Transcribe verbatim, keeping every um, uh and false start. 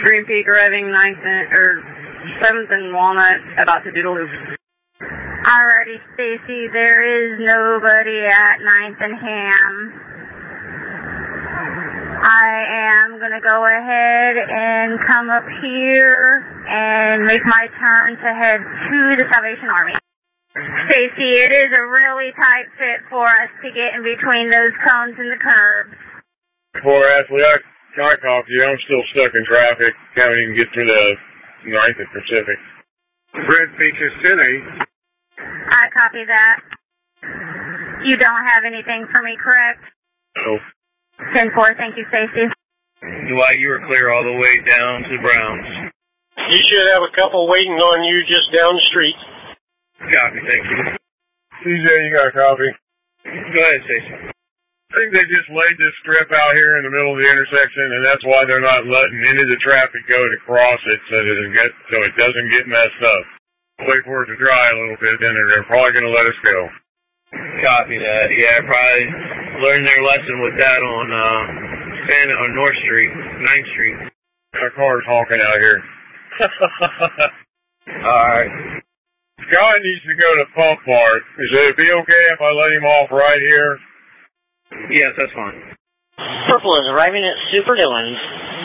Green Peak arriving ninth and, or seventh and Walnut, about to do the loop. Alrighty, Stacy, there is nobody at ninth and Ham. I am going to go ahead and come up here and make my turn to head to the Salvation Army. Stacy, it is a really tight fit for us to get in between those cones and the curbs. Poor Ashley, I, I copy you. I'm still stuck in traffic. Can't even get through the ninth and Pacific. Red Peak is City. I copy that. You don't have anything for me, correct? No. ten four, thank you, Stacy. Dwight, you were clear all the way down to Browns. You should have a couple waiting on you just down the street. Copy, thank you. C J, you got a copy? Go ahead, Stacy. I think they just laid this strip out here in the middle of the intersection, and that's why they're not letting any of the traffic go to cross it so, that it, get, so it doesn't get messed up. Wait for it to dry a little bit, then they're probably going to let us go. Copy that. Yeah, probably learned their lesson with that on uh, Santa on North Street, ninth Street. My car's honking out here. Alright. Guy needs to go to Pump Mart. Is it be okay if I let him off right here? Yes, that's fine. Purple is arriving at Super Dillon's.